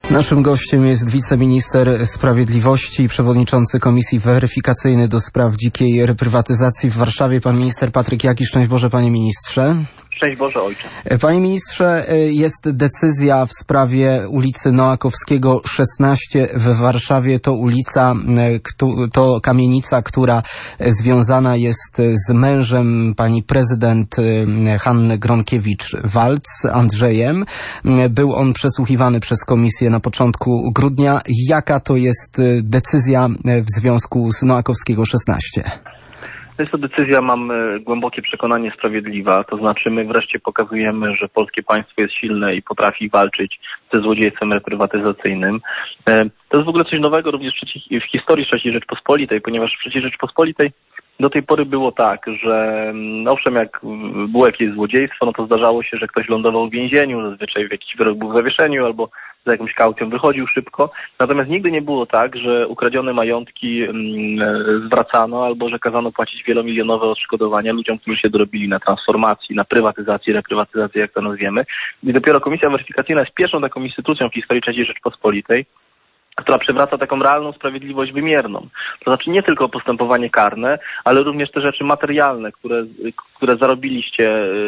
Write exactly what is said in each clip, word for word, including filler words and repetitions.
Naszym gościem jest wiceminister sprawiedliwości i przewodniczący Komisji Weryfikacyjnej do spraw dzikiej reprywatyzacji w Warszawie, pan minister Patryk Jaki. Szczęść Boże, panie ministrze. Szczęść Boże, ojcze. Panie ministrze, jest decyzja w sprawie ulicy Noakowskiego szesnaście w Warszawie. To ulica, to kamienica, która związana jest z mężem pani prezydent Hanny Gronkiewicz-Waltz, Andrzejem. Był on przesłuchiwany przez komisję na początku grudnia. Jaka to jest decyzja w związku z Noakowskiego szesnaście? Jest to decyzja, mam głębokie przekonanie, sprawiedliwa. To znaczy my wreszcie pokazujemy, że polskie państwo jest silne i potrafi walczyć ze złodziejstwem reprywatyzacyjnym. To jest w ogóle coś nowego również w historii trzeciej Rzeczpospolitej, ponieważ w trzeciej Rzeczpospolitej do tej pory było tak, że no owszem, jak było jakieś złodziejstwo, no to zdarzało się, że ktoś lądował w więzieniu, zazwyczaj w jakiś wyrok był w zawieszeniu albo za jakąś kaucją wychodził szybko. Natomiast nigdy nie było tak, że ukradzione majątki zwracano albo że kazano płacić wielomilionowe odszkodowania ludziom, którzy się dorobili na transformacji, na prywatyzacji, reprywatyzacji, jak to nazwiemy. I dopiero Komisja Weryfikacyjna jest pierwszą taką instytucją w historii trzeciej Rzeczpospolitej, która przywraca taką realną sprawiedliwość wymierną. To znaczy nie tylko postępowanie karne, ale również te rzeczy materialne, które, które zarobiliście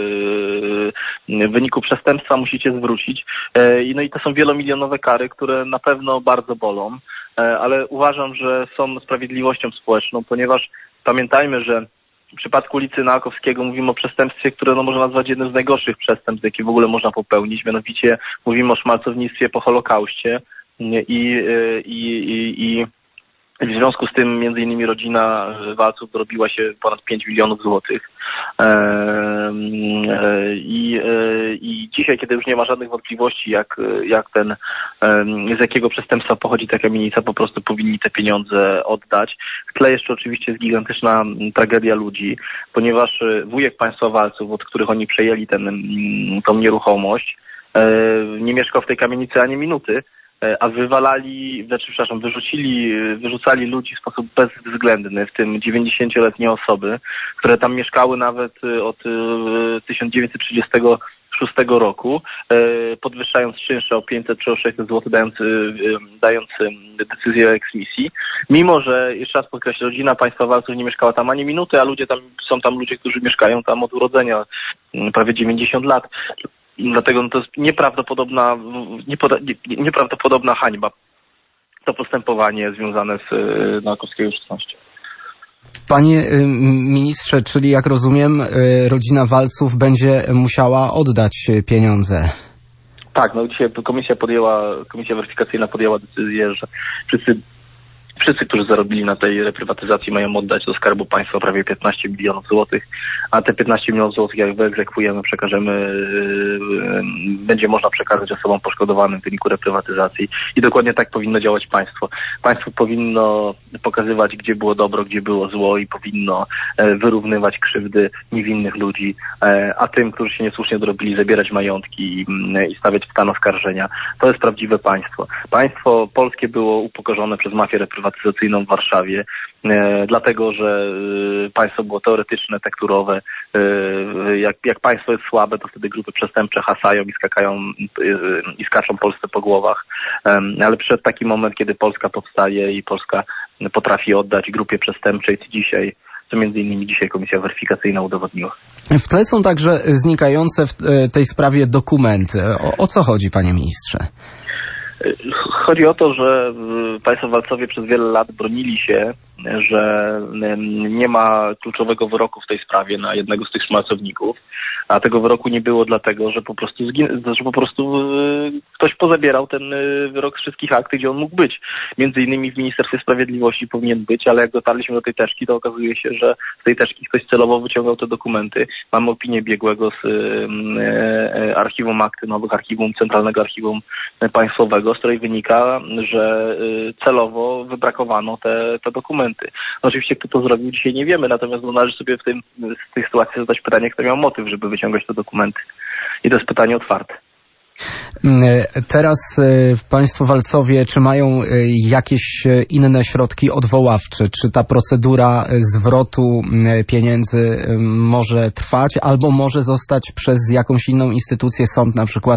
w wyniku przestępstwa, musicie zwrócić. No i to są wielomilionowe kary, które na pewno bardzo bolą, ale uważam, że są sprawiedliwością społeczną, ponieważ pamiętajmy, że w przypadku ulicy Noakowskiego mówimy o przestępstwie, które no, można nazwać jednym z najgorszych przestępstw, jakie w ogóle można popełnić. Mianowicie mówimy o szmalcownictwie po Holokauście. I, i, i, i w związku z tym między innymi rodzina Walców dorobiła się ponad pięć milionów złotych. I, I dzisiaj, kiedy już nie ma żadnych wątpliwości, jak, jak ten, z jakiego przestępstwa pochodzi ta kamienica, po prostu powinni te pieniądze oddać. W tle jeszcze oczywiście jest gigantyczna tragedia ludzi, ponieważ wujek państwa Walców, od których oni przejęli ten, tą nieruchomość, nie mieszkał w tej kamienicy ani minuty, a wywalali, znaczy, przepraszam, wyrzucili, wyrzucali ludzi w sposób bezwzględny, w tym dziewięćdziesięcioletnie osoby, które tam mieszkały nawet od tysiąc dziewięćset trzydziestego szóstego roku, podwyższając czynsze o pięćset czy o sześćset złotych, dając, dając decyzję o eksmisji. Mimo że, jeszcze raz podkreślę, rodzina państwa Walców nie mieszkała tam ani minuty, a ludzie tam, są tam ludzie, którzy mieszkają tam od urodzenia, prawie dziewięćdziesiąt lat. Dlatego no to jest nieprawdopodobna, niepoda, nie, nieprawdopodobna hańba to postępowanie związane z Noakowskiego szesnaście. Panie ministrze, czyli jak rozumiem, rodzina Walców będzie musiała oddać pieniądze. Tak, no dzisiaj komisja podjęła, komisja weryfikacyjna podjęła decyzję, że wszyscy Wszyscy, którzy zarobili na tej reprywatyzacji, mają oddać do Skarbu Państwa prawie piętnaście milionów złotych, a te piętnaście milionów złotych, jak wyegzekwujemy, przekażemy, yy, będzie można przekazać osobom poszkodowanym w wyniku reprywatyzacji. I dokładnie tak powinno działać państwo. Państwo powinno pokazywać, gdzie było dobro, gdzie było zło i powinno e, wyrównywać krzywdy niewinnych ludzi, e, a tym, którzy się niesłusznie dorobili, zabierać majątki i, i stawiać w stan oskarżenia. To jest prawdziwe państwo. Państwo polskie było upokorzone przez mafię reprywatyzacyjną w Warszawie, e, dlatego, że e, państwo było teoretyczne, tekturowe. E, jak, jak państwo jest słabe, to wtedy grupy przestępcze hasają i skakają e, i skaczą Polsce po głowach. E, ale przyszedł taki moment, kiedy Polska powstaje i Polska potrafi oddać grupie przestępczej, co dzisiaj, co między innymi dzisiaj Komisja Weryfikacyjna udowodniła. W tle są także znikające w tej sprawie dokumenty. O, o co chodzi, panie ministrze? Chodzi o to, że państwo Walcowie przez wiele lat bronili się, że nie ma kluczowego wyroku w tej sprawie na jednego z tych szmalcowników, a tego wyroku nie było dlatego, że po prostu zgin- że po prostu ktoś pozabierał ten wyrok z wszystkich akt, gdzie on mógł być. Między innymi w Ministerstwie Sprawiedliwości powinien być, ale jak dotarliśmy do tej teczki, to okazuje się, że z tej teczki ktoś celowo wyciągał te dokumenty. Mamy opinię biegłego z Archiwum Akty Nowych, Archiwum Centralnego Archiwum Państwowego, z której wynika, że celowo wybrakowano te, te dokumenty. No oczywiście kto to zrobił, dzisiaj nie wiemy, natomiast no, należy sobie w, tym, w tych sytuacjach zadać pytanie, kto miał motyw, żeby wyciągać te dokumenty. I to jest pytanie otwarte. Teraz państwo walcowie, czy mają jakieś inne środki odwoławcze? Czy ta procedura zwrotu pieniędzy może trwać, albo może zostać przez jakąś inną instytucję, sąd na przykład,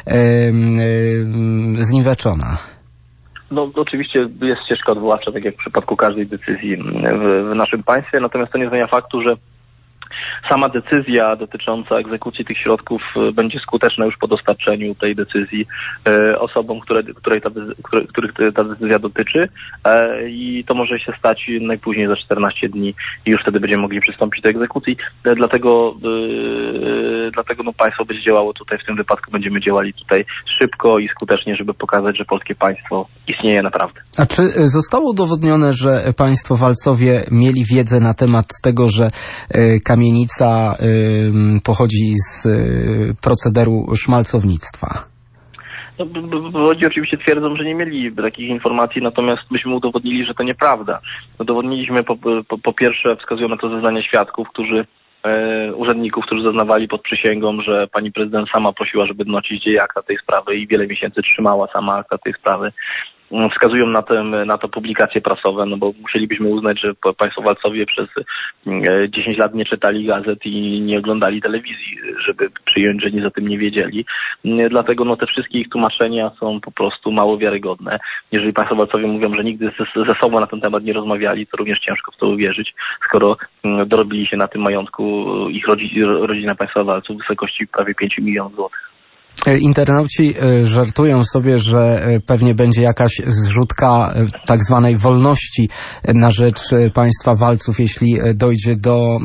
zniweczona? No oczywiście jest ścieżka odwoławcza, tak jak w przypadku każdej decyzji w, w naszym państwie, natomiast to nie zmienia faktu, że sama decyzja dotycząca egzekucji tych środków będzie skuteczna już po dostarczeniu tej decyzji e, osobom, które, której ta, które, których ta decyzja dotyczy e, i to może się stać najpóźniej za czternaście dni i już wtedy będziemy mogli przystąpić do egzekucji. E, dlatego e, dlatego no, państwo będzie działało tutaj, w tym wypadku będziemy działali tutaj szybko i skutecznie, żeby pokazać, że polskie państwo istnieje naprawdę. A czy zostało udowodnione, że państwo walcowie mieli wiedzę na temat tego, że e, kamienica pochodzi z procederu szmalcownictwa? No, Wodzi oczywiście twierdzą, że nie mieli takich informacji, natomiast myśmy udowodnili, że to nieprawda. Udowodniliśmy po, po, po pierwsze, wskazują na to zeznania świadków, którzy e, urzędników, którzy zeznawali pod przysięgą, że pani prezydent sama prosiła, żeby donosić jej akta tej sprawy i wiele miesięcy trzymała sama akta tej sprawy. Wskazują na, tym, na to publikacje prasowe, no bo musielibyśmy uznać, że państwo walcowie przez dziesięć lat nie czytali gazet i nie oglądali telewizji, żeby przyjąć, że nic o tym nie wiedzieli. Dlatego no, te wszystkie ich tłumaczenia są po prostu mało wiarygodne. Jeżeli państwo walcowie mówią, że nigdy ze, ze sobą na ten temat nie rozmawiali, to również ciężko w to uwierzyć, skoro dorobili się na tym majątku ich rodzi, rodzina państwa walców w wysokości prawie pięć milionów złotych. Internauci żartują sobie, że pewnie będzie jakaś zrzutka tak zwanej wolności na rzecz państwa walców, jeśli dojdzie do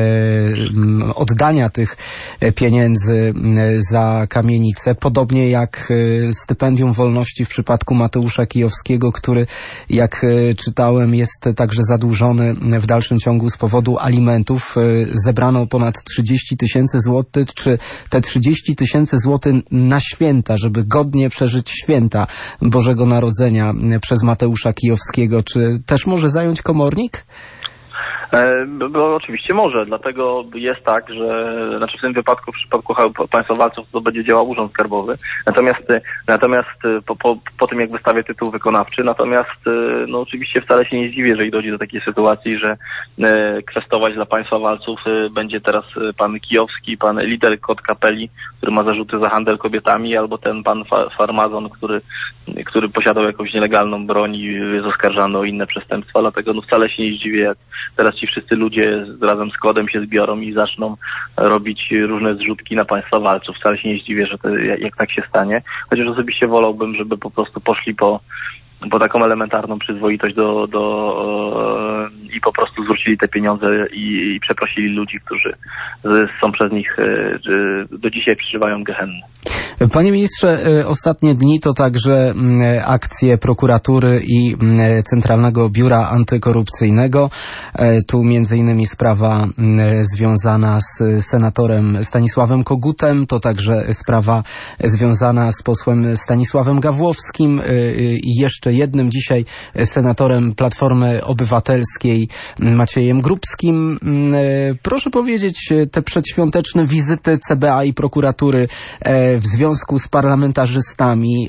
oddania tych pieniędzy za kamienicę. Podobnie jak stypendium wolności w przypadku Mateusza Kijowskiego, który, jak czytałem, jest także zadłużony w dalszym ciągu z powodu alimentów. Zebrano ponad trzydzieści tysięcy złotych. Czy te trzydzieści tysięcy złotych na święta, żeby godnie przeżyć święta Bożego Narodzenia przez Mateusza Kijowskiego, czy też może zająć komornik? E, bo oczywiście może, dlatego jest tak, że znaczy w tym wypadku, w przypadku państwa walców to będzie działał Urząd Skarbowy, natomiast natomiast po, po, po tym jak wystawię tytuł wykonawczy, natomiast no oczywiście wcale się nie zdziwię, jeżeli dojdzie do takiej sytuacji, że e, kwestować dla państwa walców e, będzie teraz pan Kijowski, pan lider Kot Kapeli, który ma zarzuty za handel kobietami, albo ten pan fa, farmazon, który, który posiadał jakąś nielegalną broń i jest oskarżany o inne przestępstwa, dlatego no wcale się nie zdziwię, jak teraz ci wszyscy ludzie razem z kodem się zbiorą i zaczną robić różne zrzutki na państwa walców. Wcale się nie zdziwię, że to, jak tak się stanie. Chociaż osobiście wolałbym, żeby po prostu poszli po, po taką elementarną przyzwoitość do, do i po prostu zwrócili te pieniądze i, i przeprosili ludzi, którzy są przez nich do dzisiaj przeżywają gehennę. Panie ministrze, ostatnie dni to także akcje prokuratury i Centralnego Biura Antykorupcyjnego. Tu między innymi sprawa związana z senatorem Stanisławem Kogutem, to także sprawa związana z posłem Stanisławem Gawłowskim i jeszcze jednym dzisiaj senatorem Platformy Obywatelskiej Maciejem Grubskim. Proszę powiedzieć, te przedświąteczne wizyty C B A i prokuratury w związku z parlamentarzystami,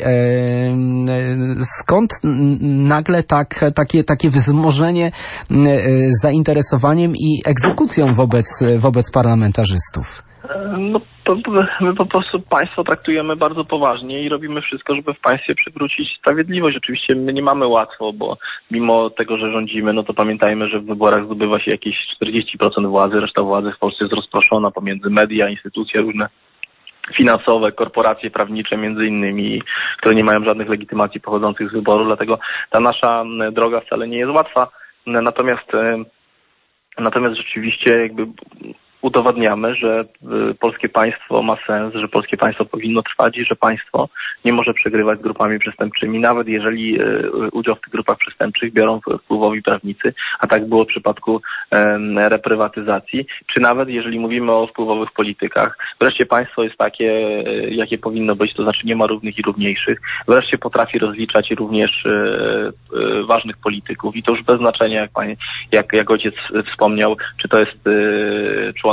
skąd nagle tak, takie, takie wzmożenie zainteresowaniem i egzekucją wobec, wobec parlamentarzystów? No, to, my po prostu państwo traktujemy bardzo poważnie i robimy wszystko, żeby w państwie przywrócić sprawiedliwość. Oczywiście my nie mamy łatwo, bo mimo tego, że rządzimy, no to pamiętajmy, że w wyborach zdobywa się jakieś czterdzieści procent władzy, reszta władzy w Polsce jest rozproszona pomiędzy media, instytucje różne finansowe, korporacje prawnicze między innymi, które nie mają żadnych legitymacji pochodzących z wyboru, dlatego ta nasza droga wcale nie jest łatwa. Natomiast natomiast rzeczywiście jakby udowadniamy, że polskie państwo ma sens, że polskie państwo powinno trwać i że państwo nie może przegrywać z grupami przestępczymi, nawet jeżeli udział w tych grupach przestępczych biorą wpływowi prawnicy, a tak było w przypadku reprywatyzacji, czy nawet jeżeli mówimy o wpływowych politykach. Wreszcie państwo jest takie, jakie powinno być, to znaczy nie ma równych i równiejszych. Wreszcie potrafi rozliczać również ważnych polityków i to już bez znaczenia, jak, pani, jak, jak ojciec wspomniał, czy to jest członek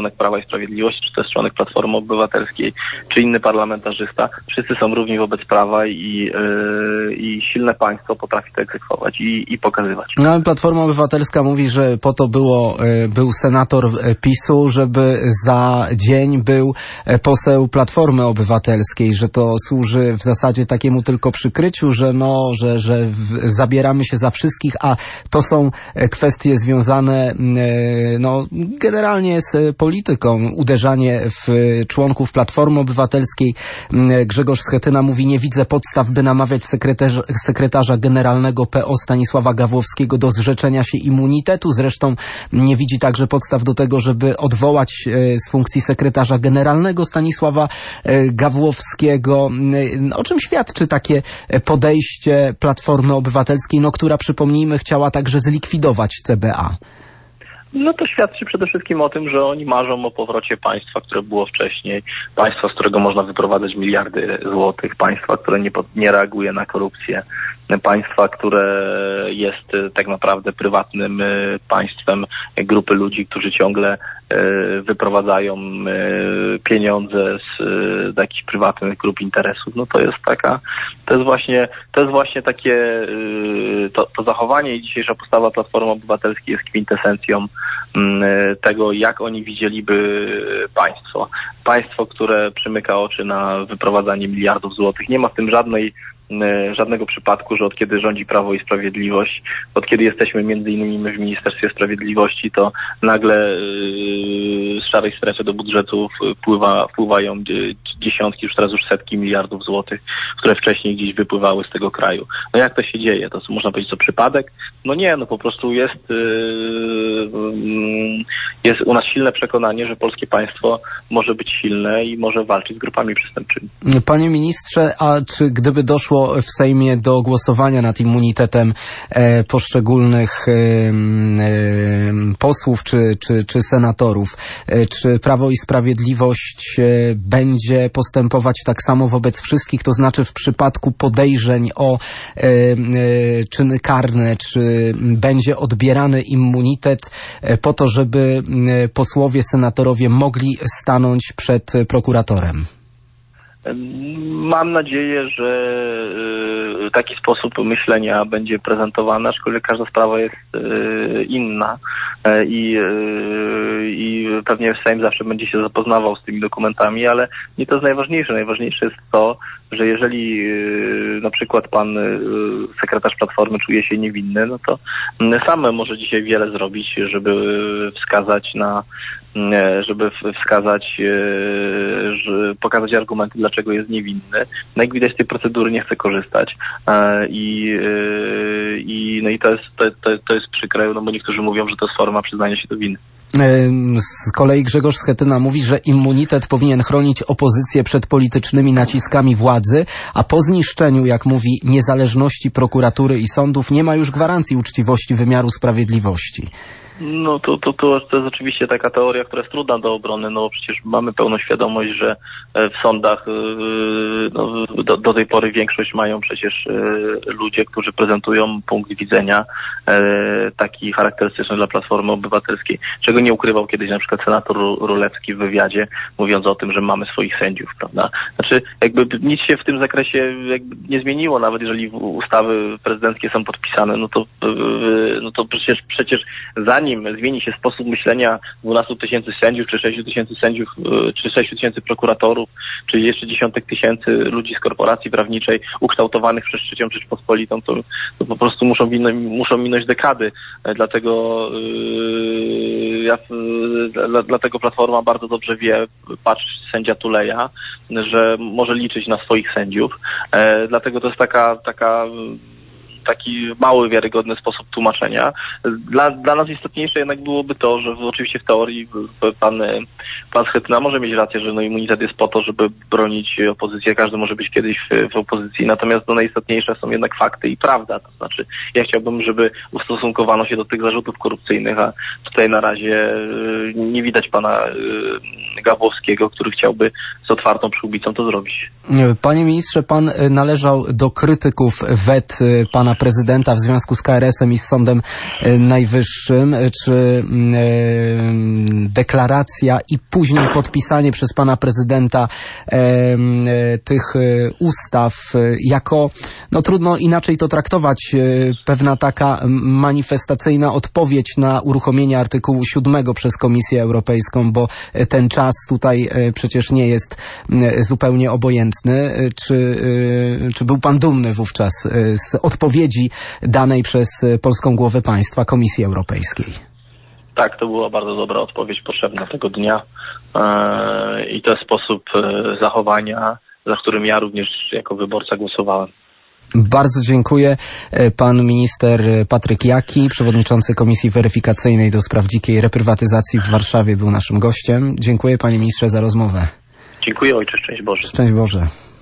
członek Prawa i Sprawiedliwości, czy to jest członek Platformy Obywatelskiej, czy inny parlamentarzysta, wszyscy są równi wobec prawa i, yy, i silne państwo potrafi to egzekwować i, i pokazywać. No, ale Platforma Obywatelska mówi, że po to było, był senator PiSu, żeby za dzień był poseł Platformy Obywatelskiej, że to służy w zasadzie takiemu tylko przykryciu, że no, że, że zabieramy się za wszystkich, a to są kwestie związane no, generalnie z polityką. Uderzanie w członków Platformy Obywatelskiej. Grzegorz Schetyna mówi, nie widzę podstaw, by namawiać sekretarza, sekretarza generalnego P O Stanisława Gawłowskiego do zrzeczenia się immunitetu. Zresztą nie widzi także podstaw do tego, żeby odwołać z funkcji sekretarza generalnego Stanisława Gawłowskiego. O czym świadczy takie podejście Platformy Obywatelskiej, no, która, przypomnijmy, chciała także zlikwidować C B A? No to świadczy przede wszystkim o tym, że oni marzą o powrocie państwa, które było wcześniej, państwa, z którego można wyprowadzać miliardy złotych, państwa, które nie, nie reaguje na korupcję, państwa, które jest tak naprawdę prywatnym państwem grupy ludzi, którzy ciągle wyprowadzają pieniądze z, z jakichś prywatnych grup interesów. No to jest taka, to jest właśnie, to jest właśnie takie, to, to zachowanie i dzisiejsza postawa Platformy Obywatelskiej jest kwintesencją tego, jak oni widzieliby państwo. Państwo, które przymyka oczy na wyprowadzanie miliardów złotych. Nie ma w tym żadnej żadnego przypadku, że od kiedy rządzi Prawo i Sprawiedliwość, od kiedy jesteśmy między innymi my w Ministerstwie Sprawiedliwości, to nagle yy, z szarej strefy do budżetu wpływa, wpływają dziesiątki, już teraz już setki miliardów złotych, które wcześniej gdzieś wypływały z tego kraju. No jak to się dzieje? To można powiedzieć, co przypadek? No nie, no po prostu jest, yy, jest u nas silne przekonanie, że polskie państwo może być silne i może walczyć z grupami przestępczymi. Panie ministrze, a czy gdyby doszło w Sejmie do głosowania nad immunitetem e, poszczególnych e, e, posłów czy, czy, czy senatorów, e, czy Prawo i Sprawiedliwość e, będzie postępować tak samo wobec wszystkich, to znaczy w przypadku podejrzeń o e, e, czyny karne, czy będzie odbierany immunitet e, po to, żeby e, posłowie, senatorowie mogli stanąć przed prokuratorem? Mam nadzieję, że taki sposób myślenia będzie prezentowany, aczkolwiek każda sprawa jest inna i, i pewnie Sejm zawsze będzie się zapoznawał z tymi dokumentami, ale nie to jest najważniejsze. Najważniejsze jest to, że jeżeli na przykład pan sekretarz Platformy czuje się niewinny, no to sam może dzisiaj wiele zrobić, żeby wskazać na żeby wskazać, że pokazać argumenty, dlaczego jest niewinny. No jak widać, z tej procedury nie chce korzystać. I, i, no i to jest, to, to, to jest przykre, no bo niektórzy mówią, że to jest forma przyznania się do winy. Z kolei Grzegorz Schetyna mówi, że immunitet powinien chronić opozycję przed politycznymi naciskami władzy, a po zniszczeniu, jak mówi, niezależności prokuratury i sądów nie ma już gwarancji uczciwości wymiaru sprawiedliwości. No to, to, to, to jest oczywiście taka teoria, która jest trudna do obrony, no przecież mamy pełną świadomość, że w sądach no, do, do tej pory większość mają przecież ludzie, którzy prezentują punkt widzenia taki charakterystyczny dla Platformy Obywatelskiej, czego nie ukrywał kiedyś na przykład senator Rulewski w wywiadzie, mówiąc o tym, że mamy swoich sędziów, prawda? Znaczy jakby nic się w tym zakresie jakby nie zmieniło, nawet jeżeli ustawy prezydenckie są podpisane, no to, no to przecież, przecież zanim Zanim zmieni się sposób myślenia dwunastu tysięcy sędziów, czy sześciu tysięcy sędziów, czy sześciu tysięcy prokuratorów, czy jeszcze dziesiątek tysięcy ludzi z korporacji prawniczej ukształtowanych przez trzecią Rzeczpospolitą, to, to po prostu muszą, muszą minąć dekady. Dlatego, yy, ja, dla, dlatego Platforma bardzo dobrze wie, patrz sędzia Tuleja, że może liczyć na swoich sędziów. E, dlatego to jest taka, taka taki mały, wiarygodny sposób tłumaczenia. Dla, dla nas istotniejsze jednak byłoby to, że oczywiście w teorii pan, pan Schetyna może mieć rację, że no immunitet jest po to, żeby bronić opozycję. Każdy może być kiedyś w, w opozycji. Natomiast no, najistotniejsze są jednak fakty i prawda. To znaczy, ja chciałbym, żeby ustosunkowano się do tych zarzutów korupcyjnych, a tutaj na razie nie widać pana Gawłowskiego, który chciałby z otwartą przyłbicą to zrobić. Panie ministrze, pan należał do krytyków wet pana prezydenta w związku z K R S-em i z Sądem Najwyższym. Czy deklaracja i później podpisanie przez pana prezydenta tych ustaw jako, no trudno inaczej to traktować, pewna taka manifestacyjna odpowiedź na uruchomienie artykułu siódmego przez Komisję Europejską, bo ten czas tutaj przecież nie jest zupełnie obojętny. Czy, czy był pan dumny wówczas z odpowiedzi danej przez polską głowę państwa Komisji Europejskiej? Tak, to była bardzo dobra odpowiedź potrzebna tego dnia i to jest sposób zachowania, za którym ja również jako wyborca głosowałem. Bardzo dziękuję. Pan minister Patryk Jaki, przewodniczący Komisji Weryfikacyjnej do spraw dzikiej reprywatyzacji w Warszawie, był naszym gościem. Dziękuję, panie ministrze, za rozmowę. Dziękuję, ojcze, szczęść Boże. Szczęść Boże.